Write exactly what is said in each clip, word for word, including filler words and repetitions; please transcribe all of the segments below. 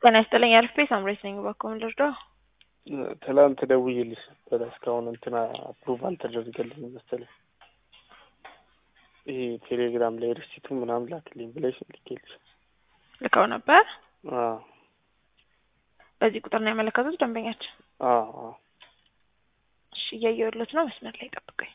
ጤና ይስጥልኝ አልፌ ሳምሬት ነኝ ባኮም ልርዳ ትላንት ደውዬልሽ ነበር እስካሁን እንትና አፕሩቫል ተደርገልኝ መሰለኝ ይሄ ቴሌግራም ላይ ሪሲቱ ምናምን ላክልኝ ብለሽ ልኬልሽ ልከው ነበር አዎ በዚህ ቁጥር ነው ያመለከቱት ደንበኛችን አዎ አዎ እሺ እያየሁለት ነው መስመር ላይ ጠብቀኝ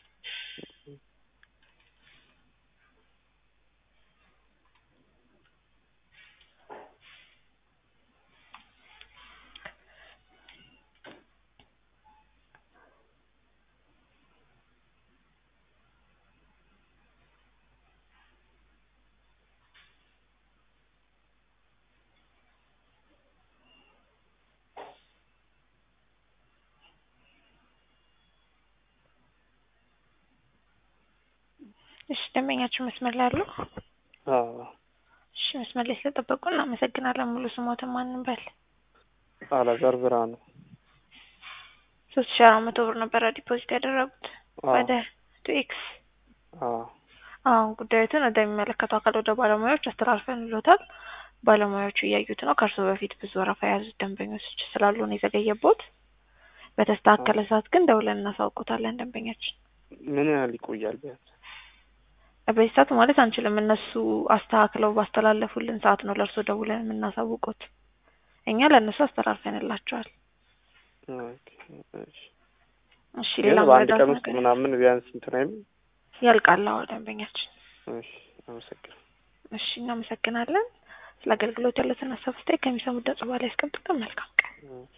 እሺ ደንበኛችን መስመር ላይ አሉ አዎ እሺ መስመር ላይ ስለጠበቁን እናመሰግናለን ሙሉ ስሞትን ማንን በል አላዛር ብርሃኑ ሶስት ሺህ አራት መቶ ብር ነበር ዲፖዚት ያደረጉት ወደ ቱኤክስ አዎ አዎ ጉዳዩን እንደሚመለከተው አካል ወደ ባለሙያዎች አስተላልፈንልዎታል ባለሙያዎቹ እያዩት ነው ከእርሱ በፊት ብዙ ወረፋ የያዙት ደንበኞች ስላሉ ነው የዘገየቦት በተስተካከለ ሰዓት ግን ደውለን እናሳውቆታለን ደንበኛችን ምን ያህል ይቆያል ቢያንስ በዚህ ሰዓት ማለት አንችልም እነሱ አስተካክለው ባስተላለፉልን ሰዓት ነው ለእርሱ ደውለን የምናሳውቁት እኛ ለእነሱ አስተላልፈንላቸዋል ኦኬ እሺ እሺ ሌላ ማለት ቀን ውስጥ ምናምን ቢያንስ እንትን አይም ያልቃል አዎ ደንበኛችን እሺ አመሰግናለሁ እሺ እናመሰግናለን ስለ አገልግሎት ያለውን ሀሳብ አስተያየት ከሚሰሙት ድምጽ በኋላ ያስቀምጡልን መልካም ቀን